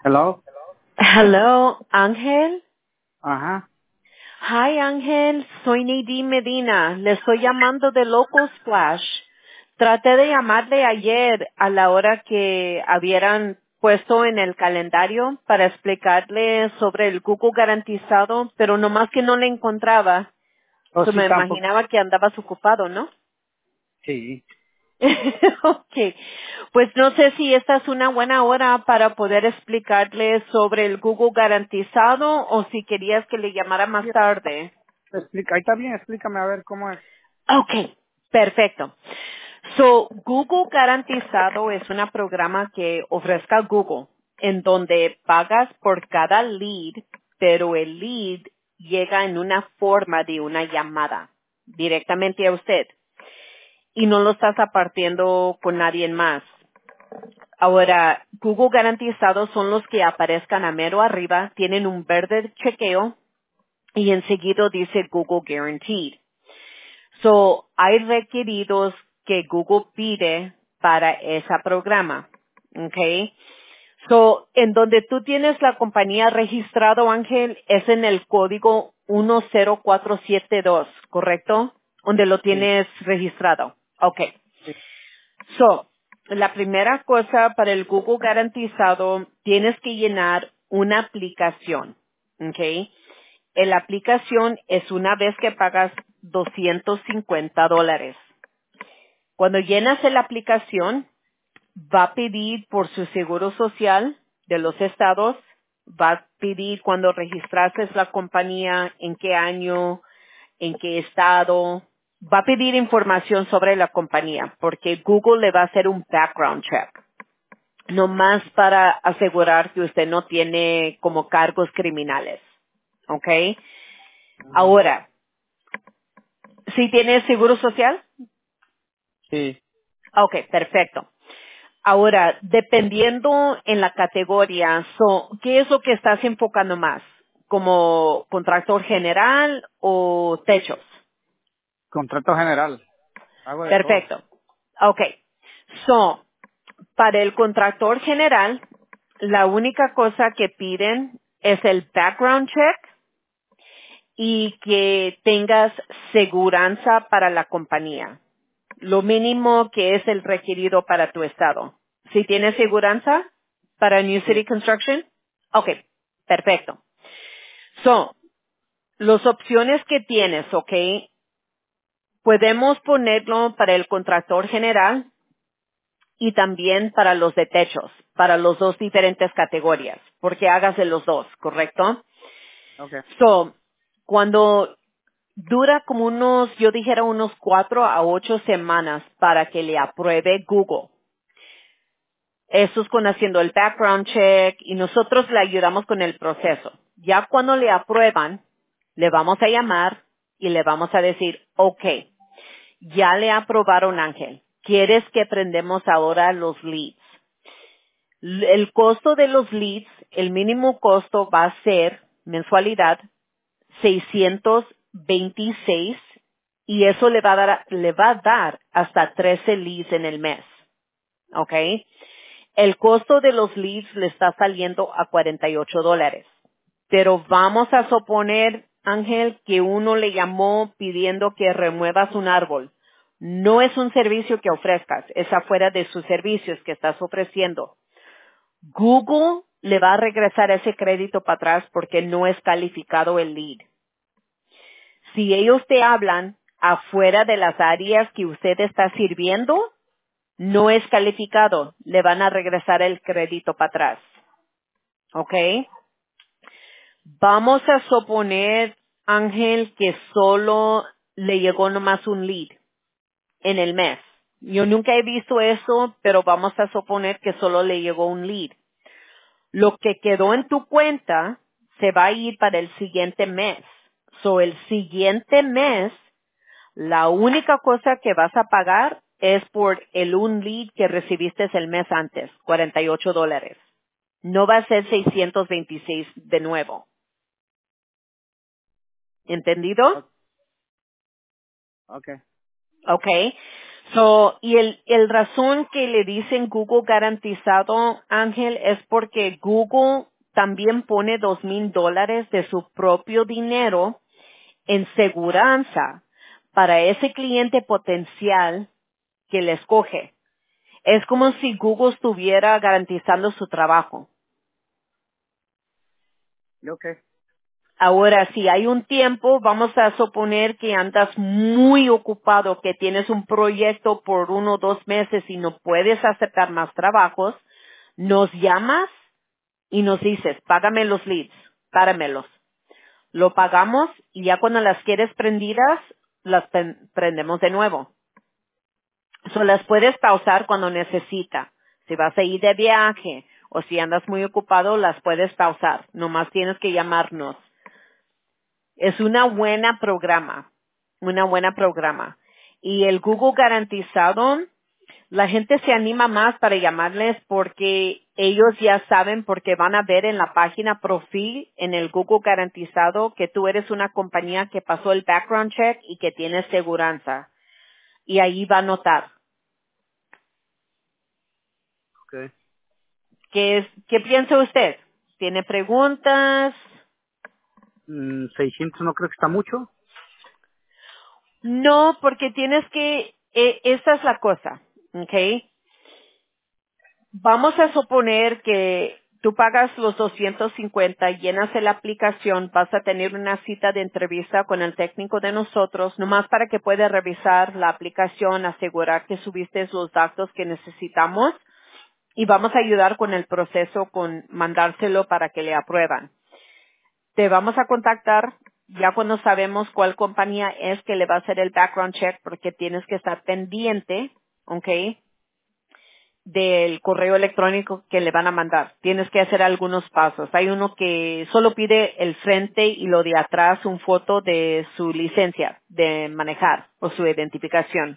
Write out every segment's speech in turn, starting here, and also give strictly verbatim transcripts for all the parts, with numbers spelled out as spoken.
Hello. Hello, Ángel. Ajá. Hi, Ángel. Soy Nadine Medina. Le estoy llamando de Local Splash. Traté de llamarle ayer a la hora que habieran puesto en el calendario para explicarle sobre el Google garantizado, pero nomás que no le encontraba. Oh, So, sí, me tampoco. imaginaba que andabas ocupado, ¿no? Sí. Okay, pues no sé si esta es una buena hora para poder explicarle sobre el Google garantizado o si querías que le llamara Sí, más tarde. explica. Ahí está bien, explícame a ver cómo es. Okay, perfecto. So, Google garantizado es un programa que ofrezca Google en donde pagas por cada lead, pero el lead llega en una forma de una llamada directamente a usted y no lo estás apartiendo con nadie más. Ahora, Google garantizados son los que aparezcan a mero arriba, tienen un verde chequeo y enseguida dice Google Guaranteed. So, hay requeridos que Google pide para ese programa. Okay. So, en donde tú tienes la compañía registrado, Ángel, es en el código uno cero cuatro siete dos, ¿correcto? Donde lo Sí. tienes registrado. Okay. Sí. So, la primera cosa para el Google garantizado, tienes que llenar una aplicación, ¿ok? La aplicación es una vez que pagas doscientos cincuenta dólares. Cuando llenas la aplicación, va a pedir por su seguro social de los estados, va a pedir cuando registraste la compañía, en qué año, en qué estado, va a pedir información sobre la compañía, porque Google le va a hacer un background check, nomás para asegurar que usted no tiene como cargos criminales, ¿ok? Ujú. Ahora, ¿sí tiene seguro social? Sí. Ok, perfecto. Ahora, dependiendo en la categoría, so, ¿qué es lo que estás enfocando más? ¿Como contractor general o techos? Contrato general. Hago de todo. Perfecto. Ok. So, para el contractor general, la única cosa que piden es el background check y que tengas seguranza para la compañía. Lo mínimo que es el requerido para tu estado. Si tienes seguranza para New Sí. City Construction, ok, perfecto. So, las opciones que tienes, ok, podemos ponerlo para el contractor general y también para los de techos, para los dos diferentes categorías, porque hagas de los dos, ¿correcto? Okay. So, cuando dura como unos, yo dijera unos cuatro a ocho semanas para que le apruebe Google. Eso es con haciendo el background check y nosotros le ayudamos con el proceso. Ya cuando le aprueban, le vamos a llamar y le vamos a decir, ok, ya le aprobaron Ángel. ¿Quieres que prendemos ahora los leads? El costo de los leads, el mínimo costo va a ser mensualidad seiscientos veintiséis y eso le va a dar, le va a dar hasta trece leads en el mes. ¿Ok? El costo de los leads le está saliendo a cuarenta y ocho dólares. Pero vamos a suponer, Ángel, que uno le llamó pidiendo que remuevas un árbol. No es un servicio que ofrezcas, es afuera de sus servicios que estás ofreciendo. Google le va a regresar ese crédito para atrás porque no es calificado el lead. Si ellos te hablan afuera de las áreas que usted está sirviendo, no es calificado, le van a regresar el crédito para atrás. ¿Ok? Vamos a suponer, Ángel, que solo le llegó nomás un lead en el mes. Yo nunca he visto eso, pero vamos a suponer que solo le llegó un lead. Lo que quedó en tu cuenta se va a ir para el siguiente mes. So, el siguiente mes, la única cosa que vas a pagar es por el un lead que recibiste el mes antes, cuarenta y ocho dólares. No va a ser seiscientos veintiséis de nuevo. ¿Entendido? O- Okay. Okay. So, y el, el razón que le dicen Google garantizado, Ángel, es porque Google también pone dos mil dólares de su propio dinero en seguranza para ese cliente potencial que le escoge. Es como si Google estuviera garantizando su trabajo. Ok. Ahora, si hay un tiempo, vamos a suponer que andas muy ocupado, que tienes un proyecto por uno o dos meses y no puedes aceptar más trabajos, nos llamas y nos dices, págame los leads, páramelos. Lo pagamos y ya cuando las quieres prendidas, las pen- prendemos de nuevo. So, las puedes pausar cuando necesita. Si vas a ir de viaje o si andas muy ocupado, las puedes pausar. Nomás tienes que llamarnos. Es una buena programa, una buena programa. Y el Google garantizado, la gente se anima más para llamarles porque ellos ya saben, porque van a ver en la página profil, en el Google garantizado, que tú eres una compañía que pasó el background check y que tienes seguranza. Y ahí va a notar. Ok. ¿Qué, es, ¿Qué piensa usted? ¿Tiene preguntas? Mm, seiscientos no creo que está mucho. No, porque tienes que, eh, esta es la cosa, ¿ok? Vamos a suponer que tú pagas los doscientos cincuenta, llenas la aplicación, vas a tener una cita de entrevista con el técnico de nosotros, nomás para que pueda revisar la aplicación, asegurar que subiste los datos que necesitamos y vamos a ayudar con el proceso, con mandárselo para que le aprueban. Te vamos a contactar ya cuando sabemos cuál compañía es que le va a hacer el background check porque tienes que estar pendiente, ¿ok? Del correo electrónico que le van a mandar. Tienes que hacer algunos pasos. Hay uno que solo pide el frente y lo de atrás, un foto de su licencia de manejar o su identificación.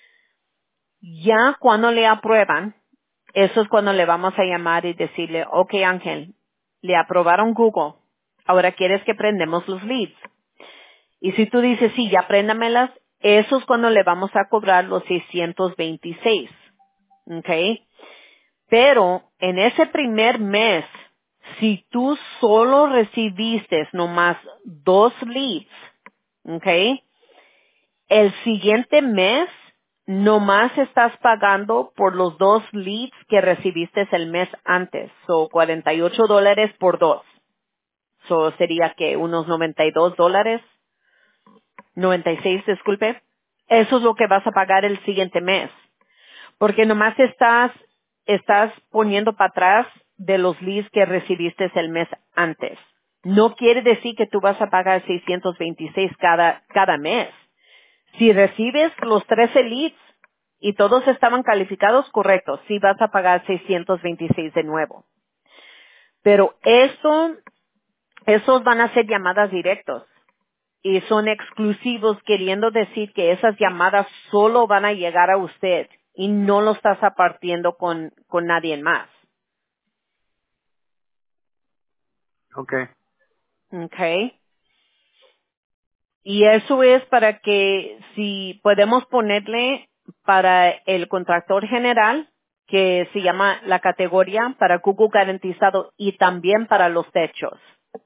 Ya cuando le aprueban, eso es cuando le vamos a llamar y decirle, ok Ángel, le aprobaron Google. Ahora quieres que prendemos los leads. Y si tú dices, sí, ya préndamelas, eso es cuando le vamos a cobrar los seiscientos veintiséis. ¿Ok? Pero en ese primer mes, si tú solo recibiste nomás dos leads, ¿ok? El siguiente mes, nomás estás pagando por los dos leads que recibiste el mes antes. So, cuarenta y ocho dólares por dos. So, sería que unos noventa y dos dólares, noventa y seis, disculpe. Eso es lo que vas a pagar el siguiente mes. Porque nomás estás, estás poniendo para atrás de los leads que recibiste el mes antes. No quiere decir que tú vas a pagar seiscientos veintiséis cada, cada mes. Si recibes los trece leads y todos estaban calificados, correcto, sí vas a pagar seiscientos veintiséis de nuevo. Pero eso, esos van a ser llamadas directos y son exclusivos, queriendo decir que esas llamadas solo van a llegar a usted y no lo estás apartiendo con, con nadie más. Ok. Okay. Y eso es para que si podemos ponerle para el contractor general, que se llama la categoría para Google garantizado y también para los techos.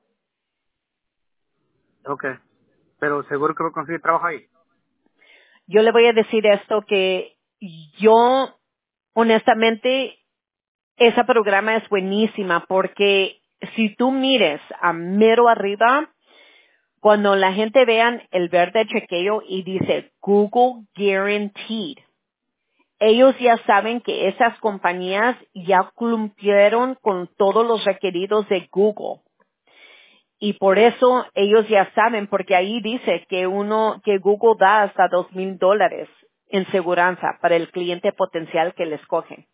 Ok. Pero seguro que voy a conseguir trabajo ahí. Yo le voy a decir esto que yo, honestamente, ese programa es buenísima porque si tú mires a mero arriba, cuando la gente vean el verde chequeo y dice Google Guaranteed, ellos ya saben que esas compañías ya cumplieron con todos los requeridos de Google. Y por eso ellos ya saben, porque ahí dice que uno, que Google da hasta dos mil dólares en seguranza para el cliente potencial que les coge.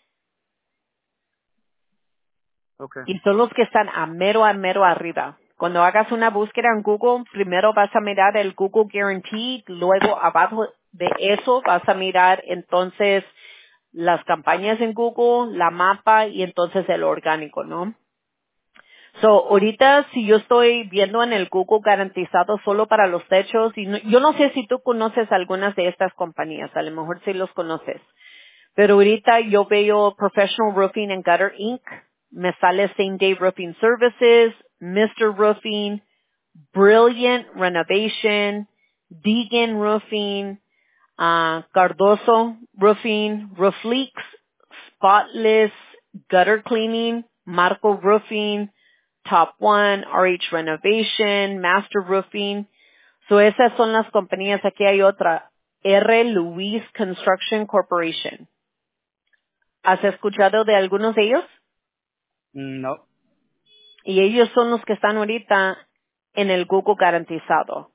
Ok. Y son los que están a mero, a mero arriba. Cuando hagas una búsqueda en Google, primero vas a mirar el Google Guarantee, luego abajo de eso vas a mirar entonces las campañas en Google, la mapa y entonces el orgánico, ¿no? So, ahorita si yo estoy viendo en el Google garantizado solo para los techos, y no- yo no sé si tú conoces algunas de estas compañías, a lo mejor sí los conoces, pero ahorita yo veo Professional Roofing and Gutter incorporated, me sale Same Day Roofing Services, mister Roofing, Brilliant Renovation, Deegan Roofing, ah, Cardoso Roofing, Roof Leaks, Spotless Gutter Cleaning, Marco Roofing, Top One, R H Renovation, Master Roofing. So esas son las compañías. Aquí hay otra, R. Louise Construction Corporation. ¿Has escuchado de algunos de ellos? No. Y ellos son los que están ahorita en el Google garantizado.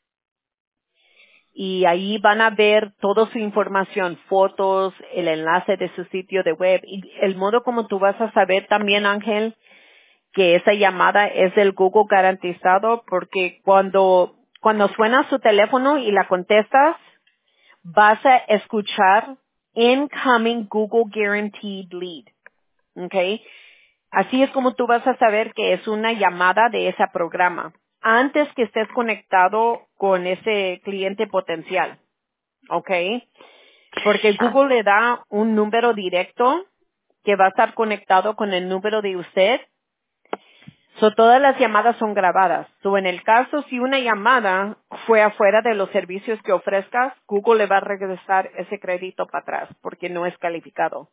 Y ahí van a ver toda su información, fotos, el enlace de su sitio de web y el modo como tú vas a saber también, Ángel, que esa llamada es del Google garantizado, porque cuando, cuando suena su teléfono y la contestas, vas a escuchar incoming Google guaranteed lead. ¿Ok? Así es como tú vas a saber que es una llamada de ese programa antes que estés conectado con ese cliente potencial. ¿Ok? Porque Google le da un número directo que va a estar conectado con el número de usted. So, todas las llamadas son grabadas. So, en el caso, si una llamada fue afuera de los servicios que ofrezcas, Google le va a regresar ese crédito para atrás porque no es calificado.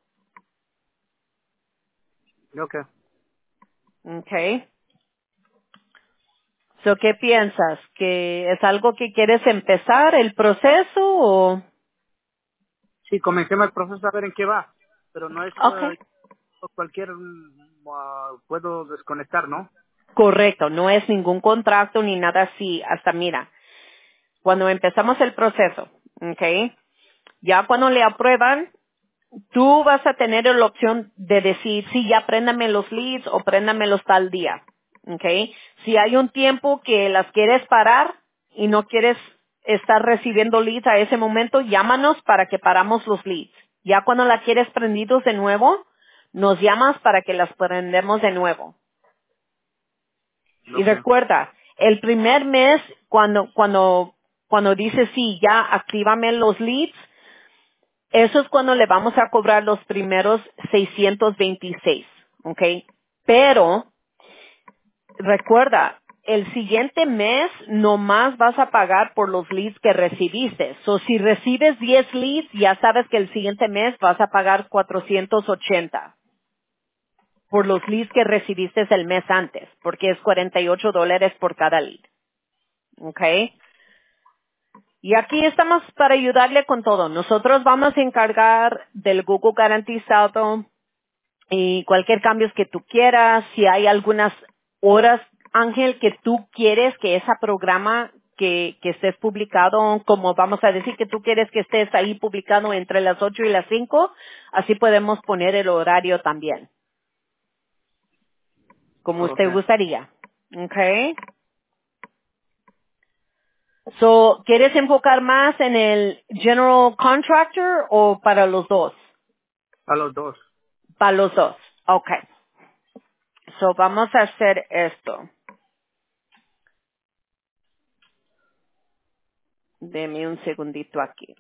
Ok. ¿Ok? So, ¿qué piensas? ¿Que es algo que quieres empezar el proceso o? Sí, comencemos el proceso a ver en qué va. Pero no es Okay. eh, cualquier... mm, ah, puedo desconectar, ¿no? Correcto, no es ningún contrato ni nada así. Hasta mira, cuando empezamos el proceso, ¿ok? Ya cuando le aprueban, tú vas a tener la opción de decir, sí, ya préndame los leads o préndamelos tal día. ¿Ok? Si hay un tiempo que las quieres parar y no quieres estar recibiendo leads a ese momento, llámanos para que paramos los leads. Ya cuando la quieres prendidos de nuevo, nos llamas para que las prendemos de nuevo. Y Ok. recuerda, el primer mes, cuando, cuando, cuando dices sí, ya actívame los leads, eso es cuando le vamos a cobrar los primeros seiscientos veintiséis, ¿ok? Pero, recuerda, el siguiente mes nomás vas a pagar por los leads que recibiste. So, si recibes diez leads, ya sabes que el siguiente mes vas a pagar cuatrocientos ochenta por los leads que recibiste el mes antes, porque es cuarenta y ocho dólares por cada lead, ¿ok? Y aquí estamos para ayudarle con todo. Nosotros vamos a encargar del Google garantizado, y cualquier cambio que tú quieras, si hay algunas horas, Ángel, que tú quieres que ese programa que, que estés publicado, como vamos a decir que tú quieres que estés ahí publicado entre las ocho y las cinco, así podemos poner el horario también, como Ok. usted gustaría. Okay. So, ¿quieres enfocar más en el general contractor o para los dos? A los dos. Para los dos. Okay. So, vamos a hacer esto. Deme un segundito aquí.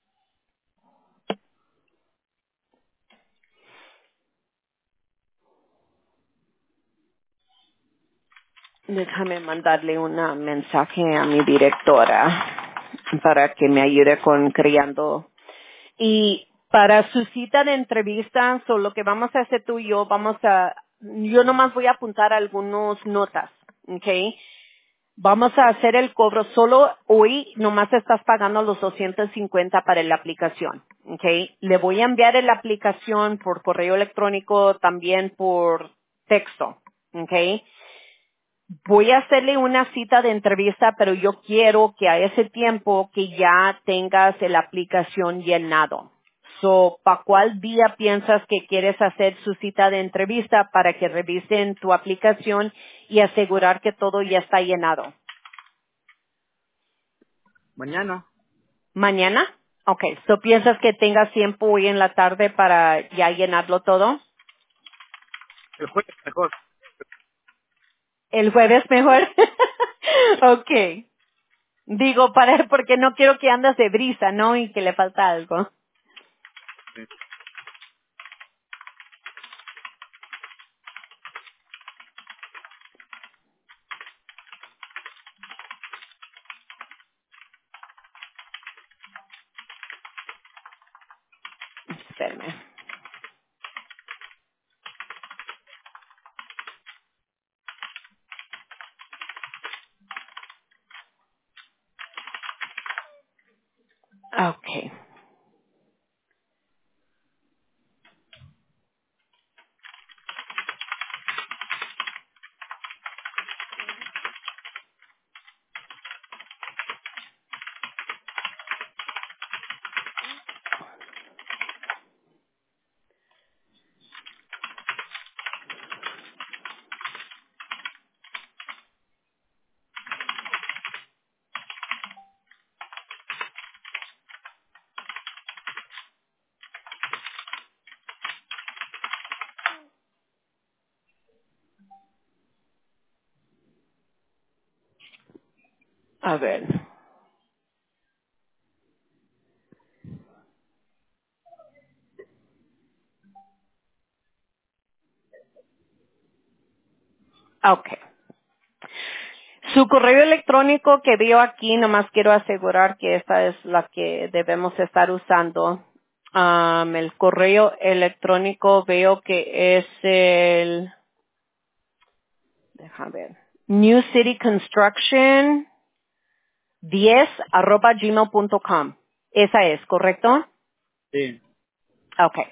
Déjame mandarle un mensaje a mi directora para que me ayude con creando. Y para su cita de entrevista, so lo que vamos a hacer tú y yo, vamos a, yo nomás voy a apuntar algunas notas, ¿ok? Vamos a hacer el cobro. Solo hoy nomás estás pagando los doscientos cincuenta para la aplicación, ¿ok? Le voy a enviar la aplicación por correo electrónico, también por texto, ¿ok? Voy a hacerle una cita de entrevista, pero yo quiero que a ese tiempo que ya tengas la aplicación llenado. So, ¿para cuál día piensas que quieres hacer su cita de entrevista para que revisen tu aplicación y asegurar que todo ya está llenado? Mañana. ¿Mañana? Okay. So, ¿piensas que tengas tiempo hoy en la tarde para ya llenarlo todo? El jueves mejor. El jueves mejor. Okay. Digo, para, porque no quiero que andas de brisa, ¿no? Y que le falta algo. Sí. Espérame. Okay. A ver. Okay. Su correo electrónico que veo aquí, nomás quiero asegurar que esta es la que debemos estar usando. Um, el correo electrónico veo que es el, déjame ver, New City Construction diez arroba gmail punto com. Esa es, ¿correcto? Sí. Okay.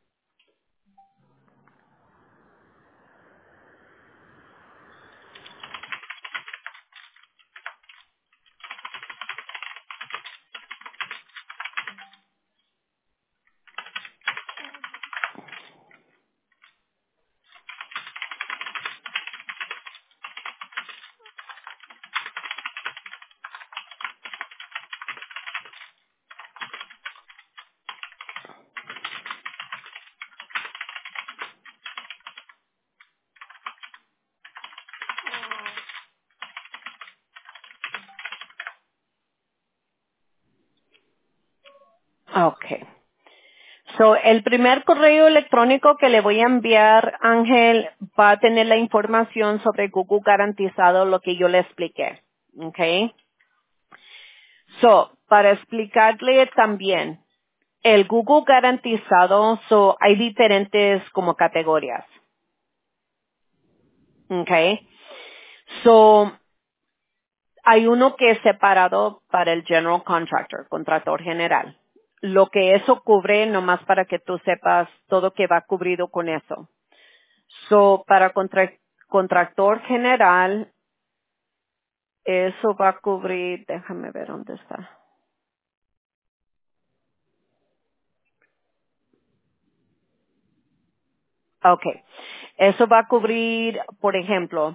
Okay. So, el primer correo electrónico que le voy a enviar, Ángel, va a tener la información sobre Google garantizado, lo que yo le expliqué. Okay. So, para explicarle también, el Google garantizado, so, hay diferentes como categorías. Okay. So, hay uno que es separado para el general contractor, contractor general. Lo que eso cubre, nomás para que tú sepas todo que va cubrido con eso. So, para contra- contractor general, eso va a cubrir, déjame ver dónde está. Okay. Eso va a cubrir, por ejemplo,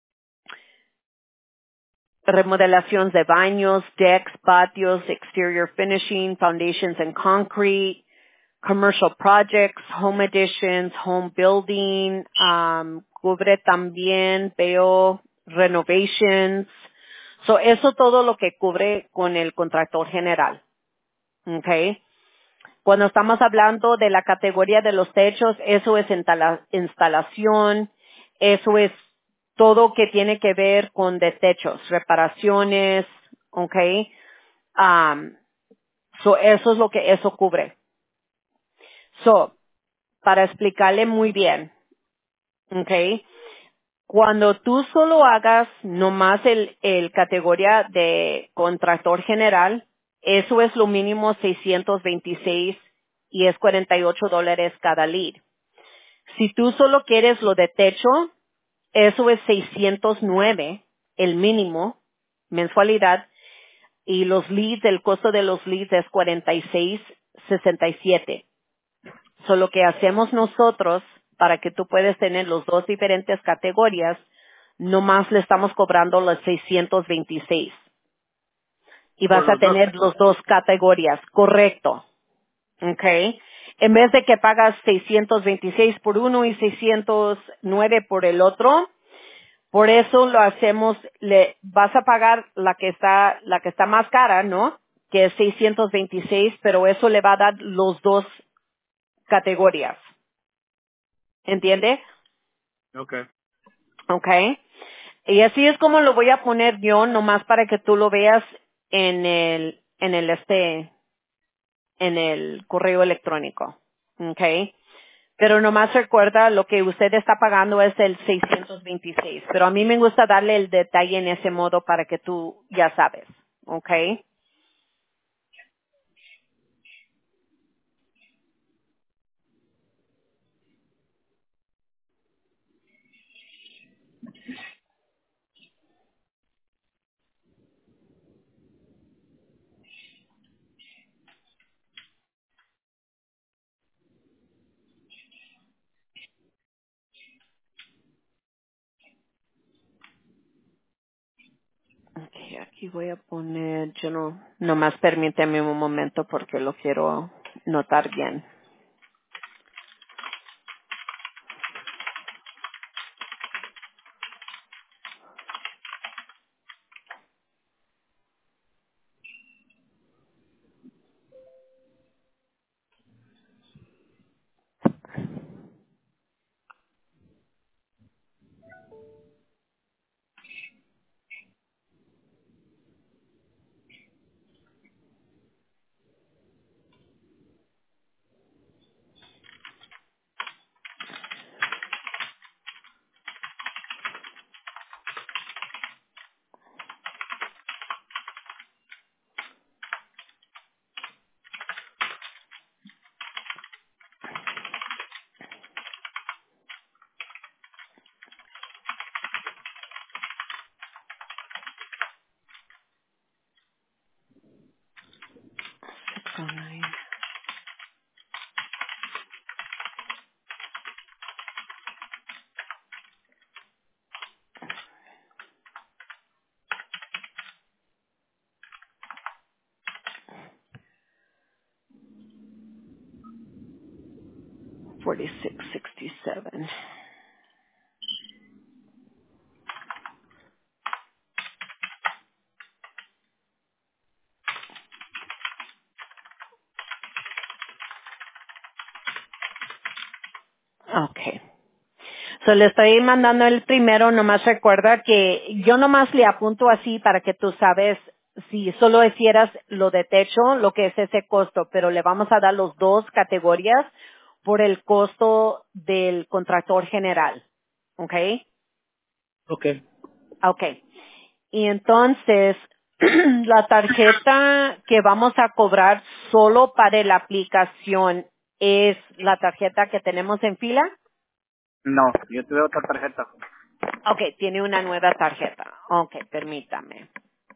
remodelación de baños, decks, patios, exterior finishing, foundations and concrete, commercial projects, home additions, home building, um, cubre también, veo, renovations. So, eso todo lo que cubre con el contractor general. Okay. Cuando estamos hablando de la categoría de los techos, eso es instala- instalación, eso es todo que tiene que ver con de techos, reparaciones, okay. Um, so eso es lo que eso cubre. So, para explicarle muy bien, okay. Cuando tú solo hagas nomás el, el categoría de contractor general, eso es lo mínimo seiscientos veintiséis y es cuarenta y ocho dólares cada lead. Si tú solo quieres lo de techo, eso es seiscientos nueve, el mínimo, mensualidad, y los leads, el costo de los leads es cuarenta y seis sesenta y siete. So, lo que hacemos nosotros para que tú puedas tener los dos diferentes categorías, nomás le estamos cobrando los seiscientos veintiséis. Y Por vas a los dos. tener los dos categorías, correcto. Okay. En vez de que pagas seiscientos veintiséis por uno y seiscientos nueve por el otro, Por eso lo hacemos, le vas a pagar la que está, la que está más cara, ¿no? Que es seiscientos veintiséis, pero eso le va a dar los dos categorías. ¿Entiende? Okay. Okay. Y así es como lo voy a poner yo, nomás para que tú lo veas en el, en el este, en el correo electrónico. Okay. Pero nomás recuerda lo que usted está pagando es el seiscientos veintiséis. Pero a mí me gusta darle el detalle en ese modo para que tú ya sabes. Okay. Okay, aquí voy a poner, yo no, nomás permíteme un momento porque lo quiero notar bien. forty-six sixty-seven. Okay. So le estoy mandando el primero, nomás recuerda que yo nomás le apunto así para que tú sabes si solo hicieras lo de techo, lo que es ese costo, pero le vamos a dar los dos categorías por el costo del contractor general. ¿Ok? Okay. Ok. Y entonces, la tarjeta que vamos a cobrar solo para la aplicación es la tarjeta que tenemos en fila. No, yo te doy otra tarjeta. Ok, tiene una nueva tarjeta. Ok, permítame.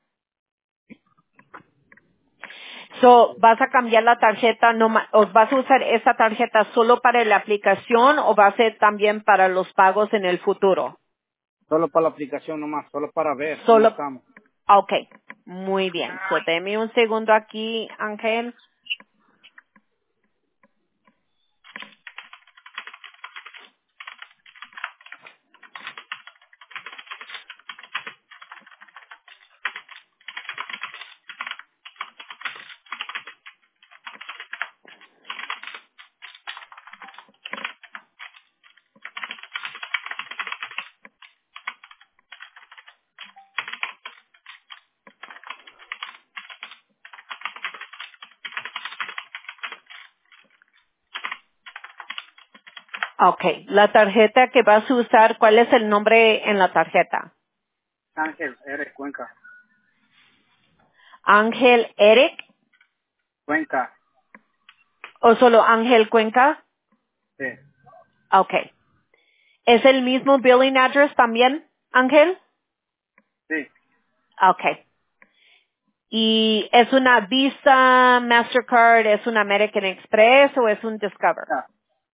So, ¿vas a cambiar la tarjeta, no ma- o vas a usar esa tarjeta solo para la aplicación o va a ser también para los pagos en el futuro? Solo para la aplicación nomás, solo para ver cómo Solo, estamos. ok, muy bien. So, deme un segundo aquí, Ángel. Ok, la tarjeta que vas a usar, ¿cuál es el nombre en la tarjeta? Ángel, eres Cuenca. Ángel Eric Cuenca, o solo Ángel Cuenca? sí, Ok. ¿Es el mismo billing address también, Ángel? sí. Ok. ¿Y es una Visa, Mastercard, es una American Express o es un Discover? Ah,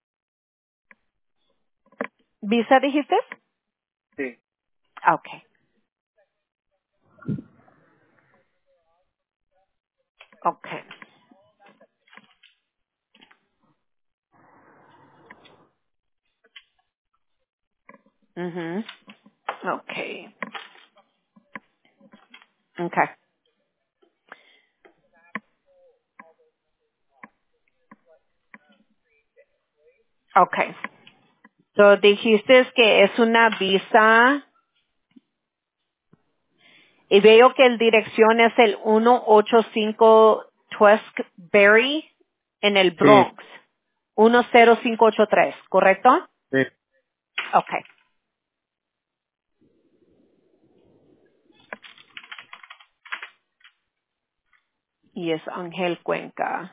¿Visa dijiste? sí. Ok. Ok. Ujú. Okay. Okay. Okay. So dijiste que es una visa y veo que el dirección es el ciento ochenta y cinco Tewksbury en el Sí, Bronx. uno cero cinco ocho tres, ¿correcto? sí. Okay. Y es Ángel Cuenca.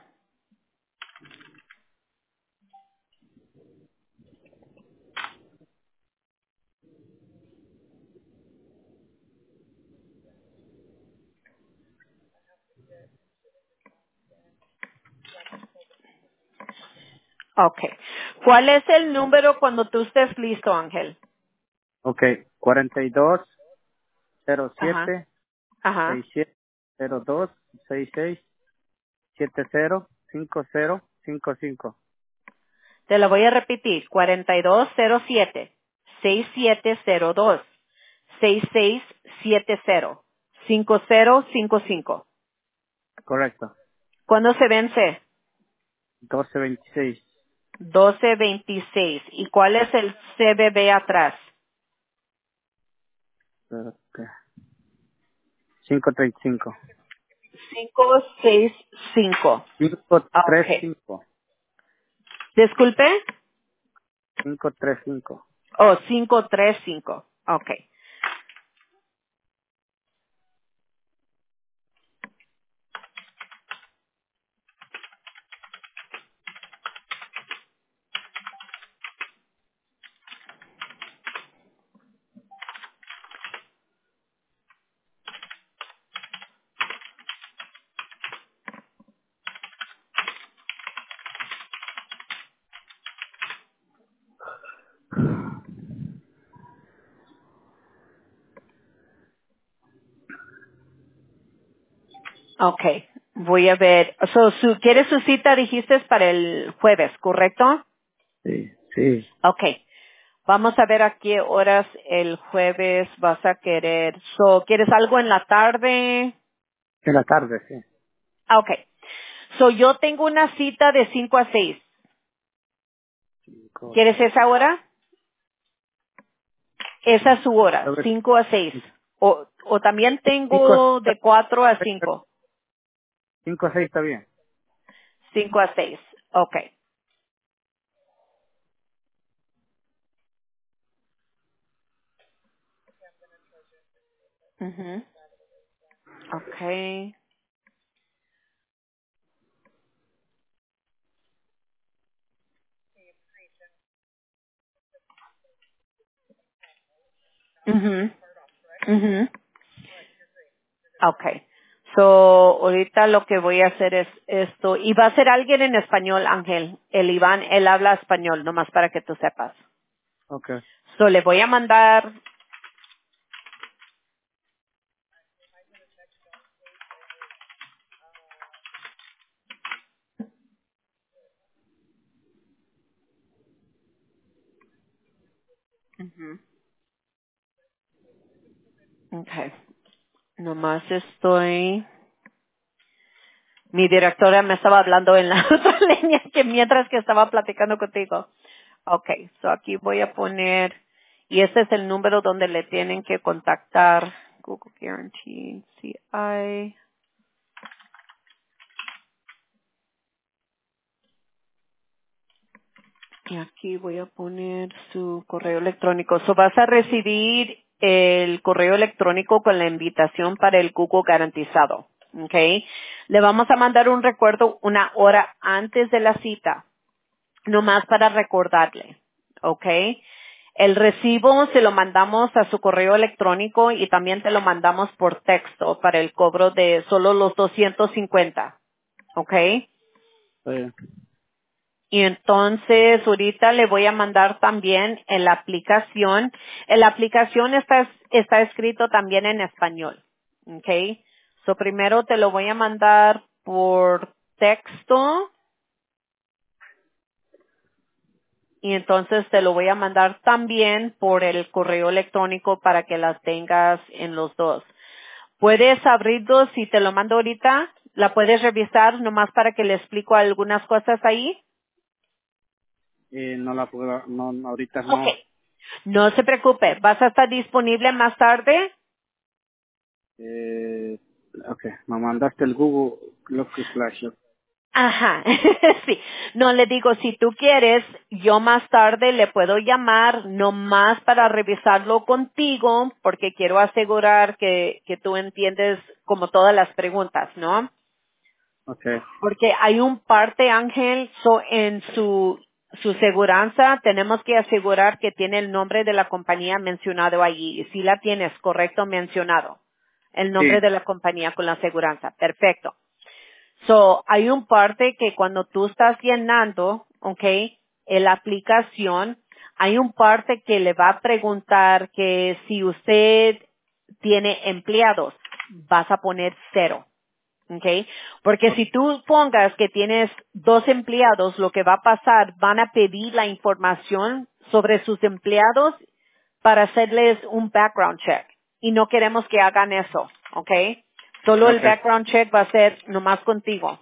Okay. ¿Cuál es el número cuando tú estés listo, Ángel? Ok, cuarenta y dos, cero Ajá. siete, Ajá. sesenta y siete, cero dos, sesenta y seis, setenta, cincuenta, cincuenta y cinco. Te lo voy a repetir. cuarenta y dos cero siete, sesenta y siete cero dos, sesenta y seis setenta, cincuenta cincuenta y cinco. Correcto. ¿Cuándo se vence? doce veintiséis. doce veintiséis. ¿Y cuál es el C B B atrás? cinco treinta y cinco. cinco seis cinco. cinco treinta y Okay. cinco. Disculpe. cinco treinta y cinco. Oh, cinco tres cinco. Okay. Okay. Voy a ver. So, su, ¿quieres su cita? Dijiste para el jueves, ¿correcto? Sí, sí. Okay. Vamos a ver a qué horas el jueves vas a querer. So, ¿quieres algo en la tarde? En la tarde, sí. Ah, okay. So, yo tengo una cita de cinco a seis. Cinco. ¿Quieres esa hora? Esa es su hora, Sobre cinco a seis. O, o también cinco, tengo de cuatro a cinco. cinco a seis está bien. cinco a seis. Okay. Mhm. Okay. Mhm. Mhm. Okay. So, ahorita lo que voy a hacer es esto. Y va a ser alguien en español, Ángel. El Iván, él habla español, nomás para que tú sepas. Ok. So, le voy a mandar. Ujú. Okay. Nomás estoy. Mi directora me estaba hablando en la otra línea que mientras que estaba platicando contigo. Okay. So, aquí voy a poner. Y este es el número donde le tienen que contactar. Google Guarantee, C I. Y aquí voy a poner su correo electrónico. So, vas a recibir el correo electrónico con la invitación para el Google garantizado. Okay. Le vamos a mandar un recuerdo una hora antes de la cita, nomás para recordarle. Okay. El recibo se lo mandamos a su correo electrónico y también te lo mandamos por texto para el cobro de solo los doscientos cincuenta. Okay. Está bien. Y entonces ahorita le voy a mandar también en la aplicación. En la aplicación está, está escrito también en español. Okay. So primero te lo voy a mandar por texto y entonces te lo voy a mandar también por el correo electrónico para que las tengas en los dos. Puedes abrirlos si te lo mando ahorita, la puedes revisar nomás para que le explico algunas cosas ahí. Eh, no la puedo, no, no, ahorita Ok. no. No se preocupe, ¿vas a estar disponible más tarde? Eh, ok, me mandaste el Google Look Flash. Ajá, sí. No le digo, si tú quieres, yo más tarde le puedo llamar nomás para revisarlo contigo, porque quiero asegurar que, que tú entiendes como todas las preguntas, ¿no? Ok, Porque hay un parte, Ángel, so, en su, su seguranza, tenemos que asegurar que tiene el nombre de la compañía mencionado allí. Y si la tienes, correcto, mencionado. El sí, nombre de la compañía con la aseguranza. Perfecto. So, hay un parte que cuando tú estás llenando, ok, en la aplicación, hay un parte que le va a preguntar que si usted tiene empleados, vas a poner cero. Okay. Porque si tú pongas que tienes dos empleados, lo que va a pasar, van a pedir la información sobre sus empleados para hacerles un background check. Y no queremos que hagan eso, okay. Solo el ok. background check va a ser nomás contigo.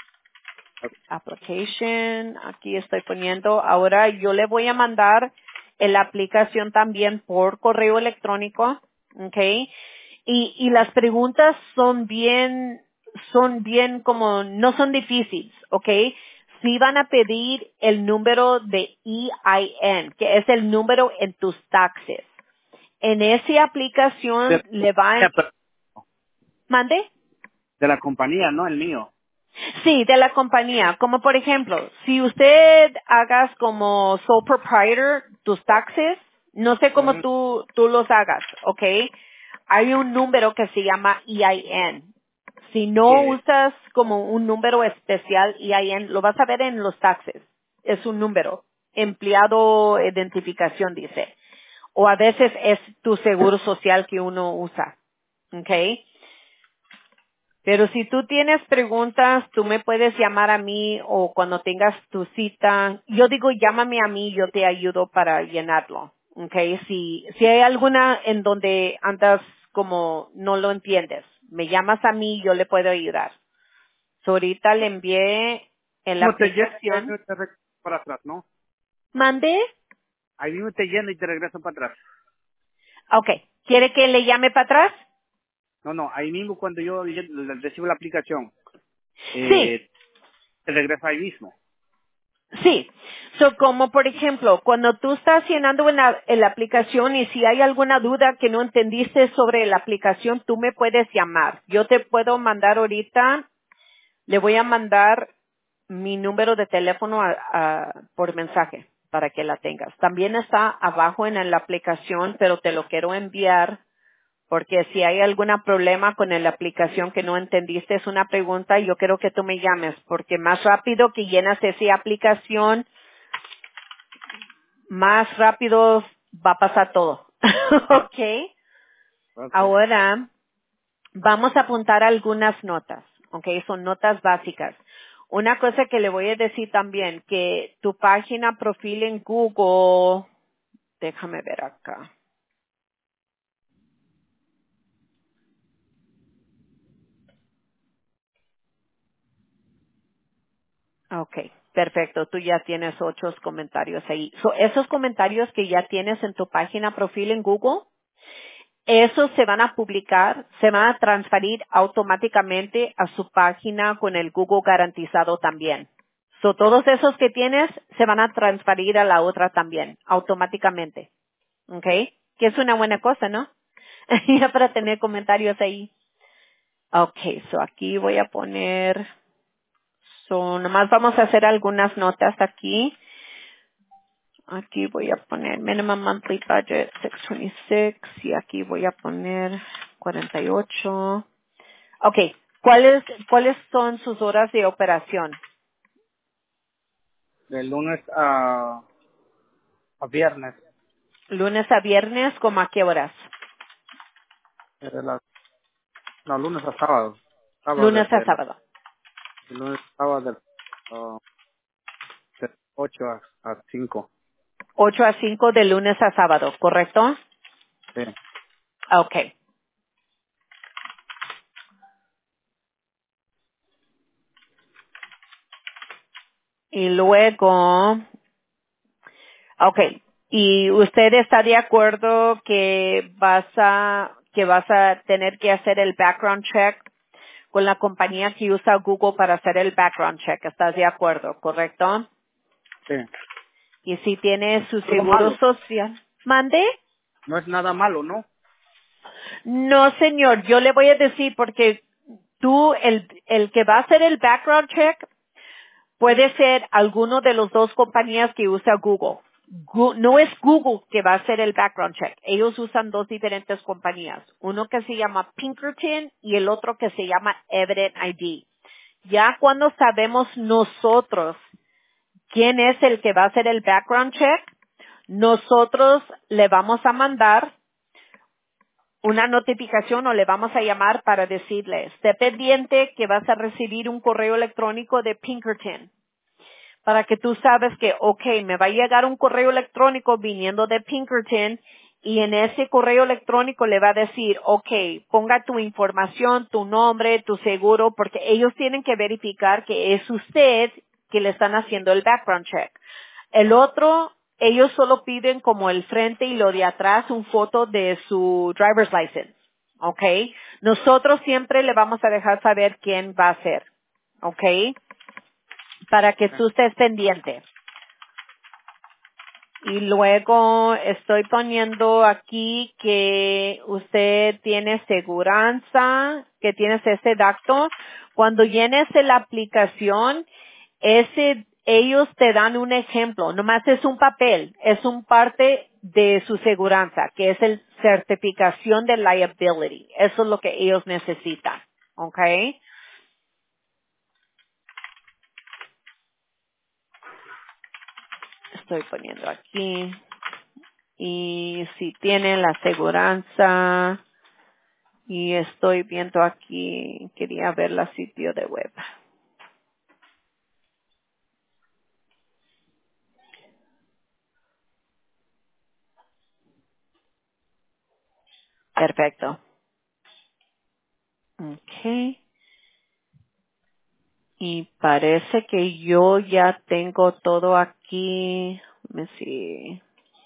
Application, aquí estoy poniendo. Ahora yo le voy a mandar la aplicación también por correo electrónico, okay. Y, y las preguntas son bien, son bien como, no son difíciles, okay. Sí van a pedir el número de E I N, que es el número en tus taxes. En esa De, aplicación le va a, ¿mande? de la compañía, no el mío. Sí, de la compañía. Como por ejemplo, si usted hagas como sole proprietor tus taxes, no sé cómo Ujú. tú, tú los hagas, ¿ok? Hay un número que se llama E I N. Si no Que, usas como un número especial E I N, lo vas a ver en los taxes. Es un número. Empleado identificación dice. O a veces es tu seguro social que uno usa, ¿ok? Pero si tú tienes preguntas, tú me puedes llamar a mí o cuando tengas tu cita. Yo digo, llámame a mí, yo te ayudo para llenarlo. Okay, si, si hay alguna en donde andas como no lo entiendes, me llamas a mí, yo le puedo ayudar. So, ahorita le envié en la ¿cómo te lleno y ahí aplicación. mismo te regreso para atrás, no? ¿Mande? Ahí mismo te lleno y te regreso para atrás. Okay. ¿Quiere que le llame para atrás? No, no, ahí mismo cuando yo lle- le- recibo la aplicación, Sí. eh, te regreso ahí mismo. Sí. So, como por ejemplo, cuando tú estás llenando en la, en la aplicación y si hay alguna duda que no entendiste sobre la aplicación, tú me puedes llamar. Yo te puedo mandar ahorita, le voy a mandar mi número de teléfono a- a- por mensaje para que la tengas. También está abajo en la aplicación, pero te lo quiero enviar porque si hay algún problema con la aplicación que no entendiste, es una pregunta, yo quiero que tú me llames, porque más rápido que llenas esa aplicación, más rápido va a pasar todo. ¿Ok? Ok. Ahora vamos a apuntar algunas notas. ¿Ok? Son notas básicas. Una cosa que le voy a decir también, que tu página profil en Google, déjame ver acá. Ok, perfecto. Tú ya tienes ocho comentarios ahí. So, esos comentarios que ya tienes en tu página profil en Google, esos se van a publicar, se van a transferir automáticamente a su página con el Google garantizado también. So, todos esos que tienes se van a transferir a la otra también, automáticamente. ¿Ok? Que es una buena cosa, ¿no? Ya para tener comentarios ahí. Ok, so aquí voy a poner, so nomás vamos a hacer algunas notas aquí. Aquí voy a poner minimum monthly budget seiscientos veintiséis y aquí voy a poner cuarenta y ocho. Okay, ¿cuáles cuáles son sus horas de operación? De lunes a, a viernes, Lunes a viernes, ¿cómo a qué horas? eh, de las- no, lunes a sábado. Sábado Lunes desde a las, sábado. lunes a sábado de, ah, de ocho a, a cinco. ocho a cinco de lunes a sábado, ¿correcto? Sí. Okay. Y luego, okay. ¿Y usted está de acuerdo que vas a, que vas a tener que hacer el background check con la compañía que usa Google para hacer el background check? ¿Estás de acuerdo, correcto? Sí. Y si tiene su Todo seguro malo. social. ¿Mande? No es nada malo, ¿no? No, señor, yo le voy a decir porque tú, el, el que va a hacer el background check, puede ser alguno de los dos compañías que usa Google. Gu- no es Google que va a hacer el background check. Ellos usan dos diferentes compañías. Uno que se llama Pinkerton y el otro que se llama Evident I D. Ya cuando sabemos nosotros quién es el que va a hacer el background check, nosotros le vamos a mandar una notificación o le vamos a llamar para decirle, esté pendiente que vas a recibir un correo electrónico de Pinkerton, para que tú sabes que, ok, me va a llegar un correo electrónico viniendo de Pinkerton y en ese correo electrónico le va a decir, ok, ponga tu información, tu nombre, tu seguro, porque ellos tienen que verificar que es usted que le están haciendo el background check. El otro, ellos solo piden como el frente y lo de atrás, un foto de su driver's license. ¿Ok? Nosotros siempre le vamos a dejar saber quién va a ser. ¿Ok? Para que tú estés pendiente. Y luego estoy poniendo aquí que usted tiene seguranza, que tienes ese dato. Cuando llenes la aplicación, ese, ellos te dan un ejemplo. Nomás es un papel, es un parte de su seguranza, que es el certificación de liability. Eso es lo que ellos necesitan. ¿Ok? Estoy poniendo aquí. Y si tiene la aseguranza, y estoy viendo aquí, quería ver la sitio de web. Perfecto. Okay. Y parece que yo ya tengo todo aquí. Let me see.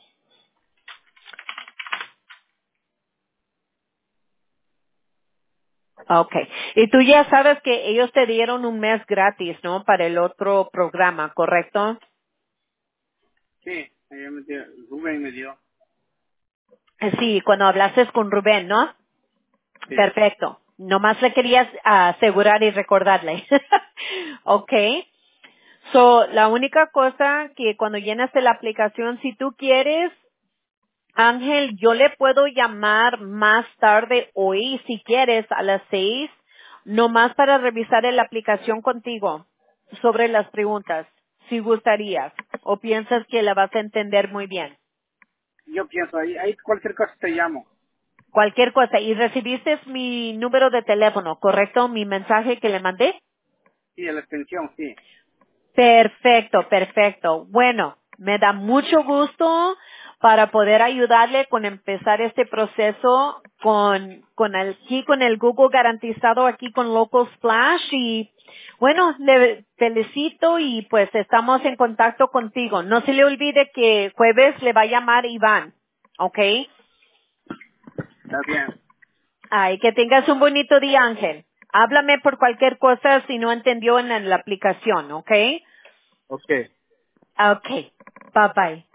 Okay. Y tú ya sabes que ellos te dieron un mes gratis, ¿no? Para el otro programa, ¿correcto? Sí. Ella me dio, Rubén me dio. Eh, Sí, cuando hablaste con Rubén, ¿no? Sí. Perfecto. Nomás le querías asegurar y recordarle. Okay. So, la única cosa que cuando llenas la aplicación, si tú quieres, Ángel, yo le puedo llamar más tarde hoy, si quieres, a las seis, nomás para revisar la aplicación contigo sobre las preguntas, si gustarías, o piensas que la vas a entender muy bien. Yo pienso, ahí, ahí cualquier cosa te llamo. Cualquier cosa. Y recibiste mi número de teléfono, ¿correcto? Mi mensaje que le mandé. Sí, a la extensión, sí. Perfecto, perfecto. Bueno, me da mucho gusto para poder ayudarle con empezar este proceso con, con el, aquí con el Google garantizado aquí con Local Splash y bueno, le felicito y pues estamos en contacto contigo. No se le olvide que jueves le va a llamar Iván, ¿ok? Está bien. Ay, que tengas un bonito día, Ángel. Háblame por cualquier cosa si no entendió en la aplicación, ¿ok? Ok. Okay. Bye bye.